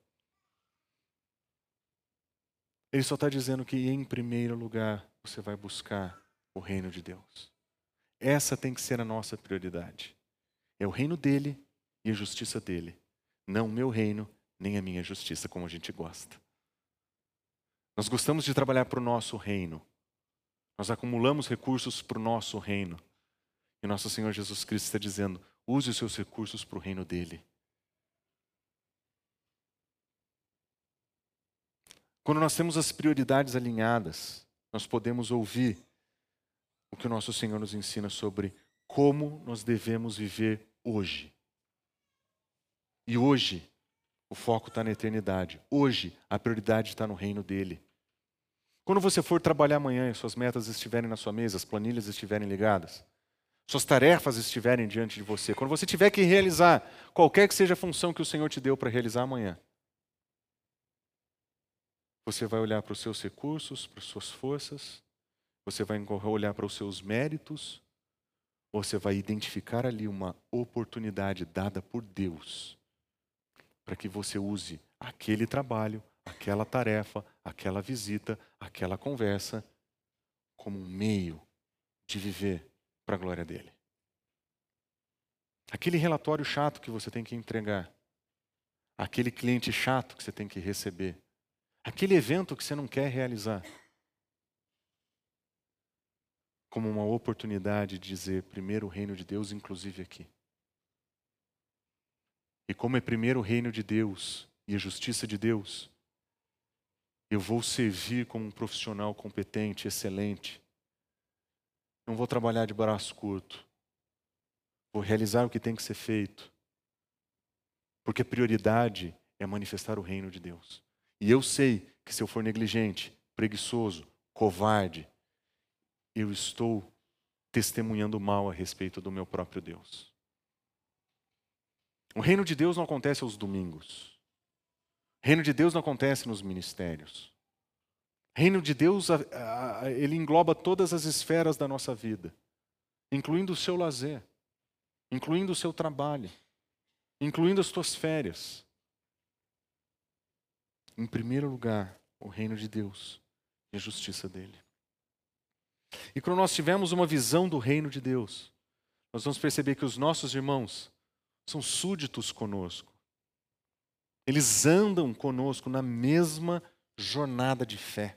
Ele só está dizendo que, em primeiro lugar, você vai buscar o reino de Deus. Essa tem que ser a nossa prioridade. É o reino dele e a justiça dele. Não o meu reino, nem a minha justiça, como a gente gosta. Nós gostamos de trabalhar para o nosso reino. Nós acumulamos recursos para o nosso reino. E nosso Senhor Jesus Cristo está dizendo: use os seus recursos para o reino dele. Quando nós temos as prioridades alinhadas, nós podemos ouvir o que o nosso Senhor nos ensina sobre como nós devemos viver hoje. E hoje, o foco está na eternidade. Hoje, a prioridade está no reino dele. Quando você for trabalhar amanhã e suas metas estiverem na sua mesa, as planilhas estiverem ligadas, suas tarefas estiverem diante de você, quando você tiver que realizar qualquer que seja a função que o Senhor te deu para realizar amanhã, você vai olhar para os seus recursos, para as suas forças, você vai olhar para os seus méritos, ou você vai identificar ali uma oportunidade dada por Deus para que você use aquele trabalho, aquela tarefa, aquela visita, aquela conversa como um meio de viver para a glória dele. Aquele relatório chato que você tem que entregar, aquele cliente chato que você tem que receber, aquele evento que você não quer realizar, como uma oportunidade de dizer primeiro o reino de Deus, inclusive aqui. E como é primeiro o reino de Deus e a justiça de Deus, eu vou servir como um profissional competente, excelente. Não vou trabalhar de braço curto. Vou realizar o que tem que ser feito. Porque a prioridade é manifestar o reino de Deus. E eu sei que se eu for negligente, preguiçoso, covarde, eu estou testemunhando mal a respeito do meu próprio Deus. O reino de Deus não acontece aos domingos. O reino de Deus não acontece nos ministérios. O reino de Deus, ele engloba todas as esferas da nossa vida, incluindo o seu lazer, incluindo o seu trabalho, incluindo as suas férias. Em primeiro lugar, o reino de Deus e a justiça dele. E quando nós tivermos uma visão do reino de Deus, nós vamos perceber que os nossos irmãos são súditos conosco. Eles andam conosco na mesma jornada de fé.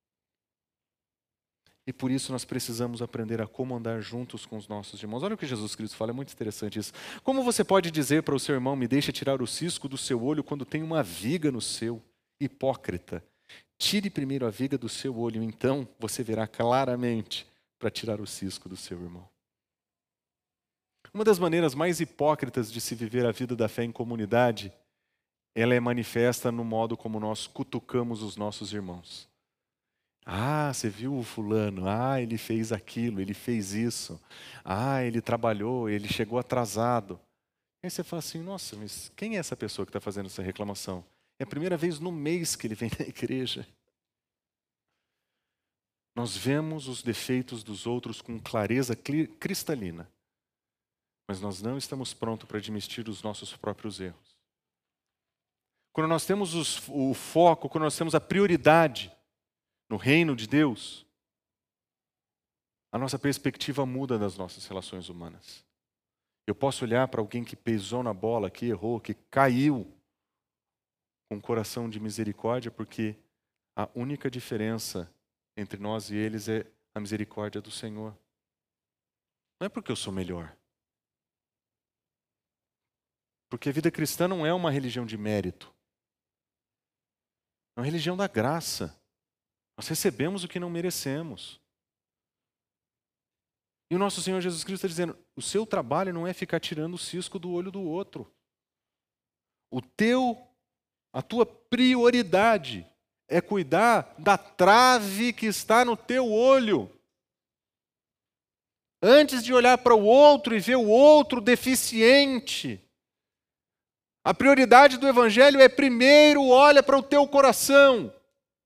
E por isso nós precisamos aprender a como andar juntos com os nossos irmãos. Olha o que Jesus Cristo fala, é muito interessante isso. Como você pode dizer para o seu irmão: me deixa tirar o cisco do seu olho quando tem uma viga no seu? Hipócrita. Tire primeiro a viga do seu olho, então você verá claramente para tirar o cisco do seu irmão. Uma das maneiras mais hipócritas de se viver a vida da fé em comunidade, ela é manifesta no modo como nós cutucamos os nossos irmãos. Ah, você viu o fulano? Ah, ele fez aquilo, ele fez isso. Ah, ele trabalhou, ele chegou atrasado. Aí você fala assim: nossa, mas quem é essa pessoa que está fazendo essa reclamação? É a primeira vez no mês que ele vem na igreja. Nós vemos os defeitos dos outros com clareza cristalina, mas nós não estamos prontos para admitir os nossos próprios erros. Quando nós temos os, o foco, quando nós temos a prioridade no reino de Deus, a nossa perspectiva muda das nossas relações humanas. Eu posso olhar para alguém que pisou na bola, que errou, que caiu, com um coração de misericórdia, porque a única diferença entre nós e eles é a misericórdia do Senhor. Não é porque eu sou melhor. Porque a vida cristã não é uma religião de mérito. É uma religião da graça. Nós recebemos o que não merecemos. E o nosso Senhor Jesus Cristo está dizendo, o seu trabalho não é ficar tirando o cisco do olho do outro. O teu, a tua prioridade é cuidar da trave que está no teu olho. Antes de olhar para o outro e ver o outro deficiente. A prioridade do Evangelho é primeiro olha para o teu coração.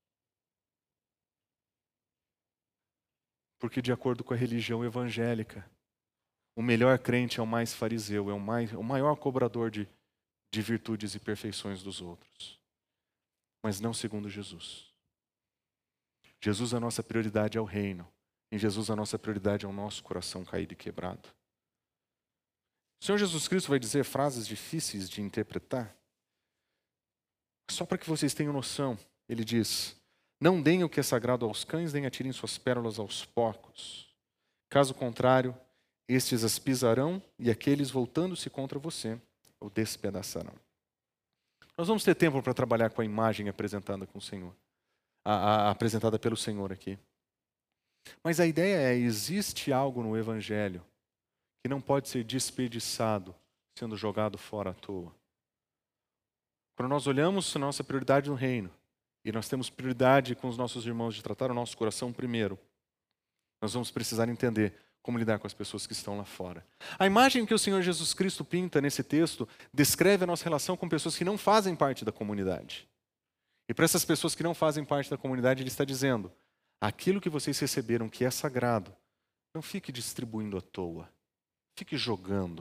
Porque de acordo com a religião evangélica, o melhor crente é o mais fariseu, é o, mais, o maior cobrador de, de virtudes e perfeições dos outros. Mas não segundo Jesus. Jesus, a nossa prioridade é o reino. Em Jesus, a nossa prioridade é o nosso coração caído e quebrado. O Senhor Jesus Cristo vai dizer frases difíceis de interpretar. Só para que vocês tenham noção, ele diz, não deem o que é sagrado aos cães, nem atirem suas pérolas aos porcos. Caso contrário, estes as pisarão e aqueles, voltando-se contra você, o despedaçarão. Nós vamos ter tempo para trabalhar com a imagem apresentada com o Senhor, a, a, apresentada pelo Senhor aqui. Mas a ideia é, existe algo no Evangelho que não pode ser desperdiçado, sendo jogado fora à toa. Quando nós olhamos a nossa prioridade no reino, e nós temos prioridade com os nossos irmãos de tratar o nosso coração primeiro, nós vamos precisar entender como lidar com as pessoas que estão lá fora. A imagem que o Senhor Jesus Cristo pinta nesse texto descreve a nossa relação com pessoas que não fazem parte da comunidade. E para essas pessoas que não fazem parte da comunidade, ele está dizendo, aquilo que vocês receberam que é sagrado, não fique distribuindo à toa. Fique jogando.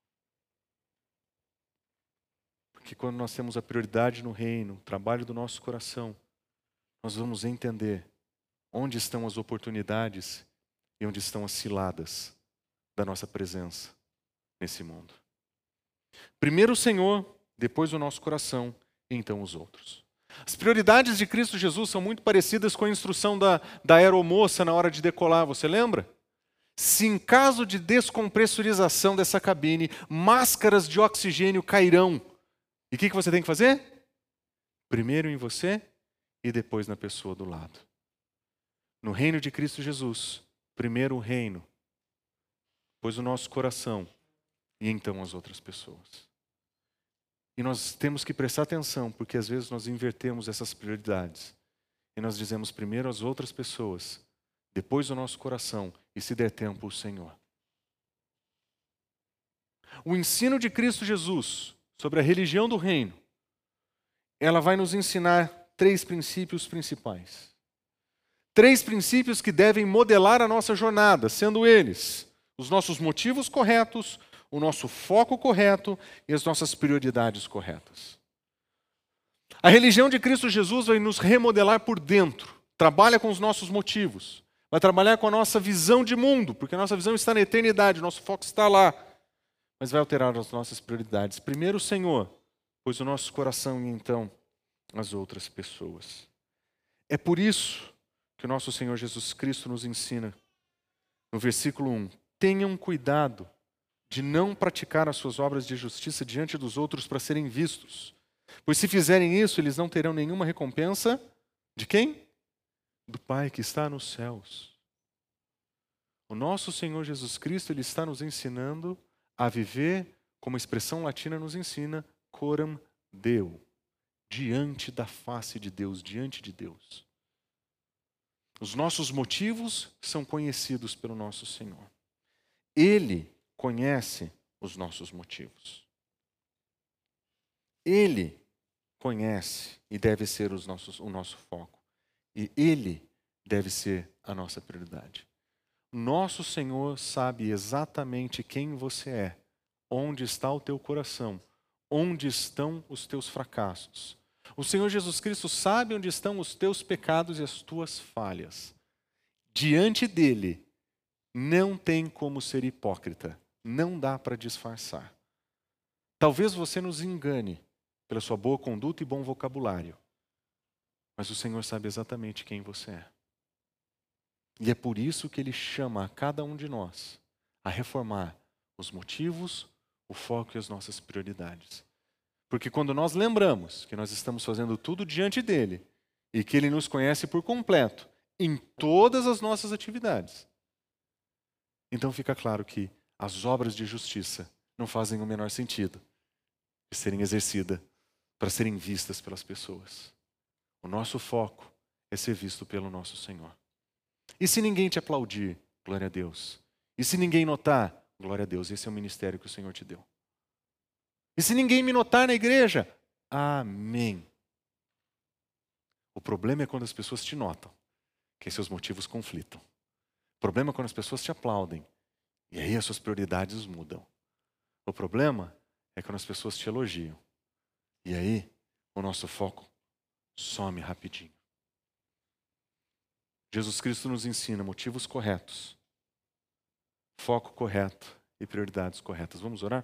Porque quando nós temos a prioridade no reino, o trabalho do nosso coração, nós vamos entender onde estão as oportunidades e onde estão as ciladas da nossa presença nesse mundo. Primeiro o Senhor, depois o nosso coração e então os outros. As prioridades de Cristo Jesus são muito parecidas com a instrução da, da aeromoça na hora de decolar, você lembra? Se em caso de descompressurização dessa cabine, máscaras de oxigênio cairão. E o que, que você tem que fazer? Primeiro em você e depois na pessoa do lado. No reino de Cristo Jesus, primeiro o reino, depois o nosso coração e então as outras pessoas. E nós temos que prestar atenção, porque às vezes nós invertemos essas prioridades. E nós dizemos primeiro as outras pessoas, depois o nosso coração e, se der tempo, o Senhor. O ensino de Cristo Jesus sobre a religião do reino, ela vai nos ensinar três princípios principais. Três princípios que devem modelar a nossa jornada, sendo eles os nossos motivos corretos, o nosso foco correto e as nossas prioridades corretas. A religião de Cristo Jesus vai nos remodelar por dentro, trabalha com os nossos motivos, vai trabalhar com a nossa visão de mundo, porque a nossa visão está na eternidade, o nosso foco está lá, mas vai alterar as nossas prioridades. Primeiro o Senhor, pois o nosso coração e então as outras pessoas. É por isso que o nosso Senhor Jesus Cristo nos ensina, no versículo um, tenham cuidado de não praticar as suas obras de justiça diante dos outros para serem vistos. Pois se fizerem isso, eles não terão nenhuma recompensa de quem? Do Pai que está nos céus. O nosso Senhor Jesus Cristo, ele está nos ensinando a viver, como a expressão latina nos ensina, coram Deo, diante da face de Deus, diante de Deus. Os nossos motivos são conhecidos pelo nosso Senhor. Ele conhece os nossos motivos. Ele conhece e deve ser os nossos, o nosso foco. E Ele deve ser a nossa prioridade. Nosso Senhor sabe exatamente quem você é, onde está o teu coração, onde estão os teus fracassos. O Senhor Jesus Cristo sabe onde estão os teus pecados e as tuas falhas. Diante dele, não tem como ser hipócrita. Não dá para disfarçar. Talvez você nos engane pela sua boa conduta e bom vocabulário. Mas o Senhor sabe exatamente quem você é. E é por isso que Ele chama a cada um de nós a reformar os motivos, o foco e as nossas prioridades. Porque quando nós lembramos que nós estamos fazendo tudo diante dele e que ele nos conhece por completo em todas as nossas atividades, então fica claro que as obras de justiça não fazem o menor sentido de serem exercidas para serem vistas pelas pessoas. O nosso foco é ser visto pelo nosso Senhor. E se ninguém te aplaudir, glória a Deus. E se ninguém notar, glória a Deus, esse é o ministério que o Senhor te deu. E se ninguém me notar na igreja, amém. O problema é quando as pessoas te notam, que seus motivos conflitam. O problema é quando as pessoas te aplaudem, e aí as suas prioridades mudam. O problema é quando as pessoas te elogiam, e aí o nosso foco some rapidinho. Jesus Cristo nos ensina motivos corretos, foco correto e prioridades corretas. Vamos orar?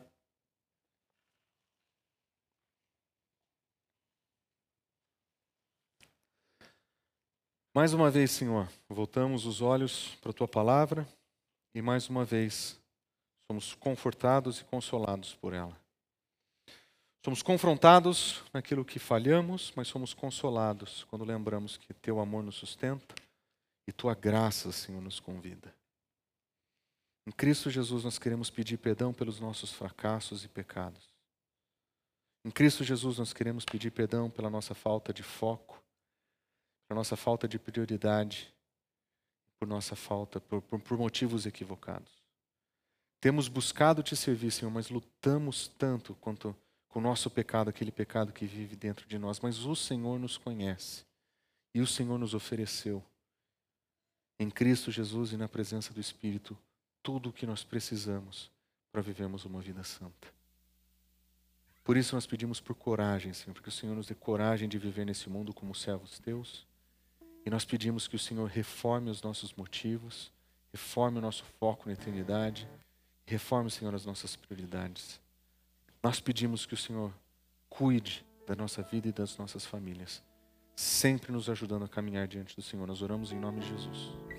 Mais uma vez, Senhor, voltamos os olhos para a Tua palavra e mais uma vez somos confortados e consolados por ela. Somos confrontados naquilo que falhamos, mas somos consolados quando lembramos que Teu amor nos sustenta e Tua graça, Senhor, nos convida. Em Cristo Jesus nós queremos pedir perdão pelos nossos fracassos e pecados. Em Cristo Jesus nós queremos pedir perdão pela nossa falta de foco, pela nossa falta de prioridade, por nossa falta, por, por, por motivos equivocados. Temos buscado Te servir, Senhor, mas lutamos tanto quanto com o nosso pecado, aquele pecado que vive dentro de nós. Mas o Senhor nos conhece e o Senhor nos ofereceu, em Cristo Jesus e na presença do Espírito, tudo o que nós precisamos para vivermos uma vida santa. Por isso nós pedimos por coragem, Senhor, porque o Senhor nos dê coragem de viver nesse mundo como servos Teus. E nós pedimos que o Senhor reforme os nossos motivos, reforme o nosso foco na eternidade, reforme, Senhor, as nossas prioridades. Nós pedimos que o Senhor cuide da nossa vida e das nossas famílias, sempre nos ajudando a caminhar diante do Senhor. Nós oramos em nome de Jesus.